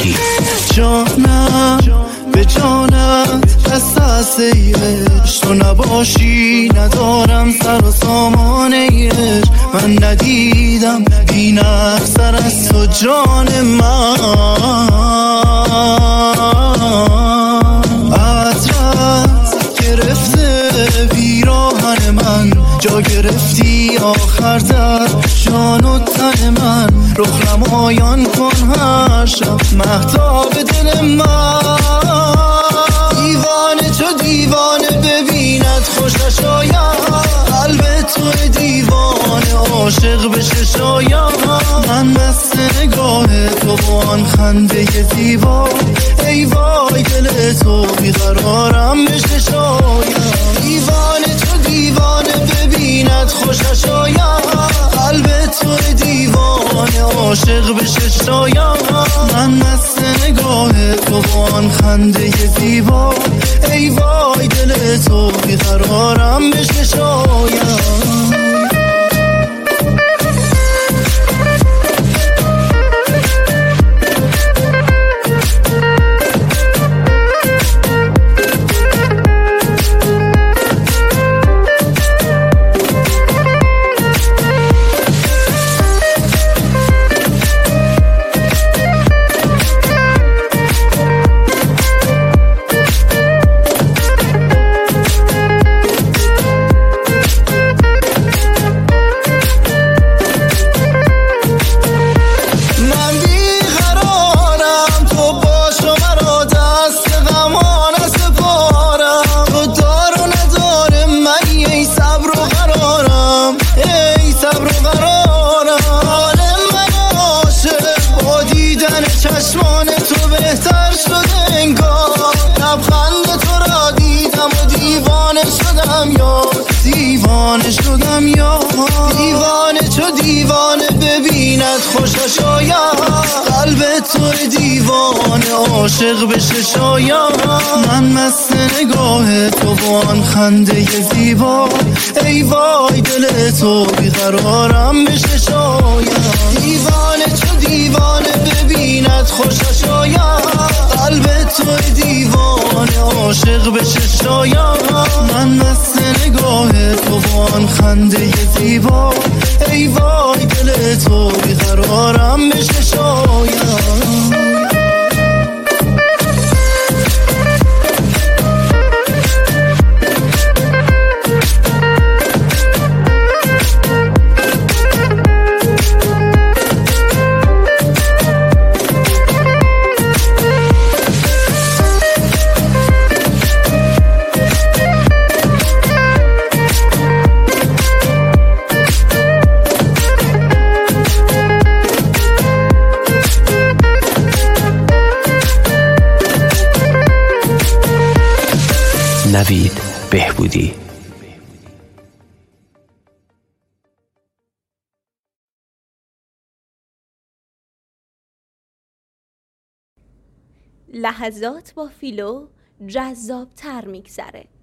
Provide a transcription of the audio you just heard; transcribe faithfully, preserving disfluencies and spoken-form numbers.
بهبودی. جانم به جانت دست از ایش، تو نباشی ندارم سر و سامانه ایش. من ندیدم بین افسر از تو جان من، عطرت گرفته پیراهن من، جا گرفتی آخر در جان و تن من. رخ نمایان کن هر شب مهتاب دل من، دیوانه چو دیوانه ببیند خوشش آید، قلب تو دیوانه عاشق بشه شاید. من مست نگاه تو با آن خنده زیبا، ای وای دل تو بیقرارم بشه شاید. دیوانه چو دیوانه ببیند خوشش آید، قلب تو دیوانه عاشق بشه شاید. من مست نگاه تو با آن خنده زیبا، ای وای دل تو بیقرارم بشه شاید. چشمان تو بهتر شد انگار، لبخند تو را دیدم و دیوانه شدم یا دیوانه شدم یا دیوانه چو دیوانه ببیند خوشش آید، قلب تو دیوانه عاشق بشه شاید. من مست نگاه تو با آن خنده زیبا، ای وای دل تو بیقرارم بشه شاید. دیوانه چو دیوانه ببیند خوشش آید، قلب تو دیوانه عاشق بشه شاید. من مست نگاه تو با آن خنده زیبا، ای وای دل تو بیقرارم بشه شاید. نوید بهبودی. لحظات با فیلو جذاب‌تر می‌گذره.